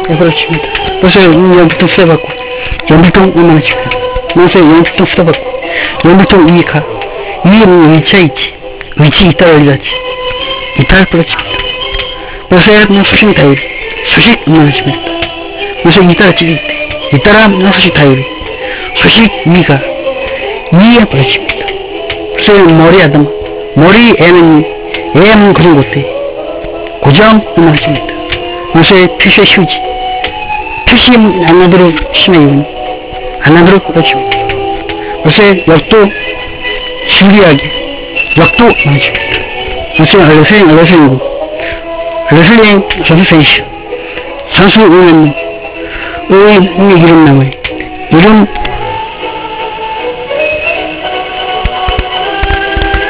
그렇습니다. 그래서 연필통 쓰다받고 연필통 5만원씩입니다. 그래서 연필통 쓰다받고 연필통 2가 위에 의자 있지, 의지 이따 올리다지 이따를 뿌려칩니다. 그래서 수식 다이어리 수식 5만원씩입니다. 그래서 이따라 찌릿 이따라 수식 다이어리 수식 위가 위에 뿌려칩니다. 그래서 머리 아담 머리 애는 그런 것들 고정 5만원씩입니다. 그래서 표시에 휴지 표시 안 나도록 심해요. 안 나도록 뿌려칩니다. 그래서 역도 신기하게 역도 5만원씩입니다. 그래서 레슬링 선수 선수 선수 응원 이름 나와요. 이름